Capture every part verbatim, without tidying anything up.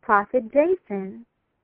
Prophet Jason.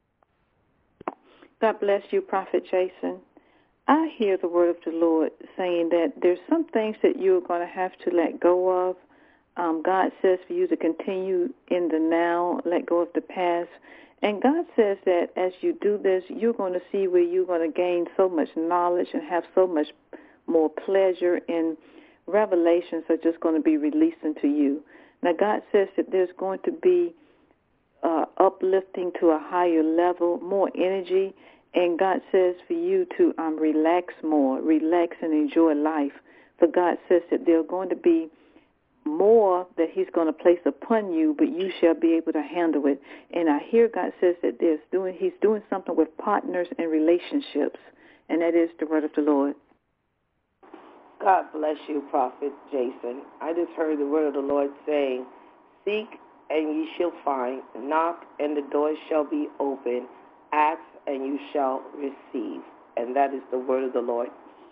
God bless you, Prophet Jason. I hear the word of the Lord saying that there's some things that you're going to have to let go of. Um, God says for you to continue in the now, let go of the past. And God says that as you do this, you're going to see where you're going to gain so much knowledge and have so much more pleasure, and revelations are just going to be released into you. Now, God says that there's going to be uh, uplifting to a higher level, more energy, and God says for you to um, relax more, relax and enjoy life. For God says that there are going to be more that he's going to place upon you, but you shall be able to handle it. And I hear God says that there's doing, he's doing something with partners and relationships, and that is the word of the Lord. God bless you, Prophet Jason. I just heard the word of the Lord saying, seek and ye shall find, knock and the door shall be open, ask and you shall receive. And that is the word of the Lord.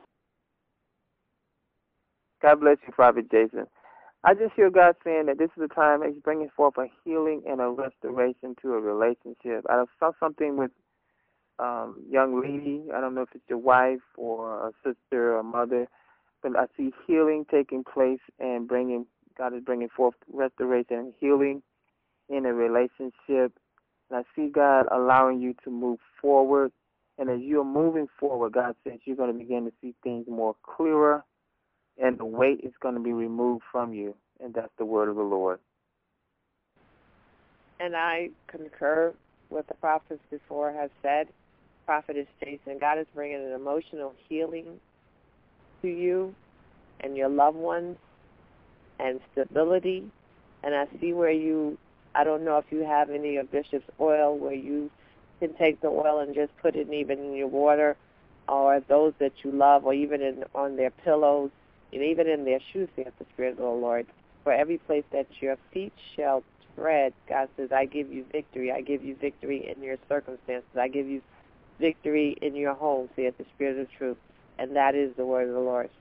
God bless you, Prophet Jason. I just hear God saying that this is a time that he's bringing forth a healing and a restoration to a relationship. I saw something with um young lady. I don't know if it's your wife or a sister or mother, but I see healing taking place and bringing, God is bringing forth restoration and healing in a relationship. And I see God allowing you to move forward. And as you're moving forward, God says you're going to begin to see things more clearer, and the weight is going to be removed from you. And that's the word of the Lord. And I concur with the prophets before have said. Prophetess Jason, God is bringing an emotional healing to you and your loved ones and stability. And I see where you, I don't know if you have any of Bishop's oil where you can take the oil and just put it even in your water, or those that you love, or even in, on their pillows, and even in their shoes, saith the Spirit of the Lord. For every place that your feet shall tread, God says, I give you victory. I give you victory in your circumstances. I give you victory in your home, saith the Spirit of truth. And that is the word of the Lord.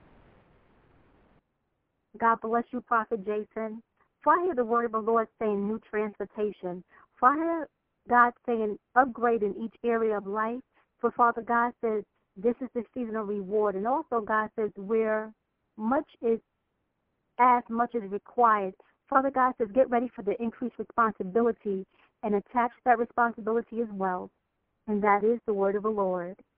God bless you, Prophet Jason. For I hear the word of the Lord saying new transportation. For I hear God saying upgrade in each area of life. For Father God says this is the season of reward. And also God says where much is asked, much is required. Father God says get ready for the increased responsibility and attach that responsibility as well. And that is the word of the Lord.